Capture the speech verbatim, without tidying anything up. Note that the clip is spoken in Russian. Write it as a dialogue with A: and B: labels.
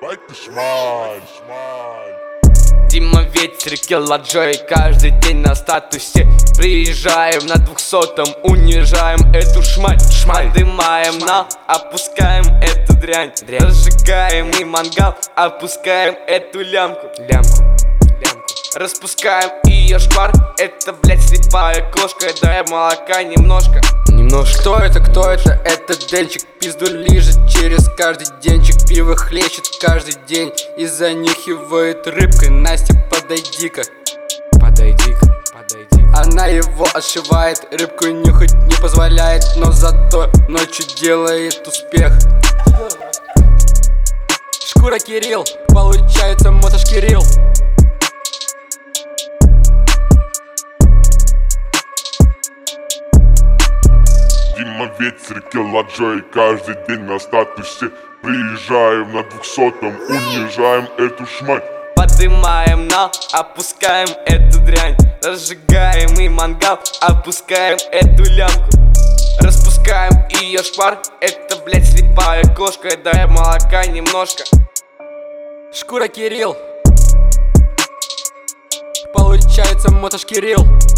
A: Ебать ты шмаль, шмаль.
B: Дима ветер, Килладжой, каждый день на статусе. Приезжаем на двухсотом, унижаем эту шмаль, шмаль. Подымаем на, опускаем эту дрянь, дрянь. Разжигаем и мангал, опускаем эту лямку, лямку, лямку. Распускаем ее шквар, это, блядь, слепая кошка. Дай молока немножко, немножко. Кто это, кто это? Это Денчик, пизду лижет через каждый денчик. Пиво хлещет каждый день и занюхивает рыбкой. Настя, подойди-ка, подойди-ка, подойди-ка. Она его ошивает, рыбку нюхать не позволяет, но зато ночью делает успех. Шкура Кирилл, получается мотош Кирилл.
A: Дима ветер, Килладжой, каждый день на статусе. Приезжаем на двухсотом, унижаем эту шмаль.
B: Подымаем на, опускаем эту дрянь. Разжигаем и мангал, опускаем эту лямку. Распускаем ее шпар, это, блядь, слепая кошка. Дай молока немножко. Шкура Кирилл, получается мотош Кирилл.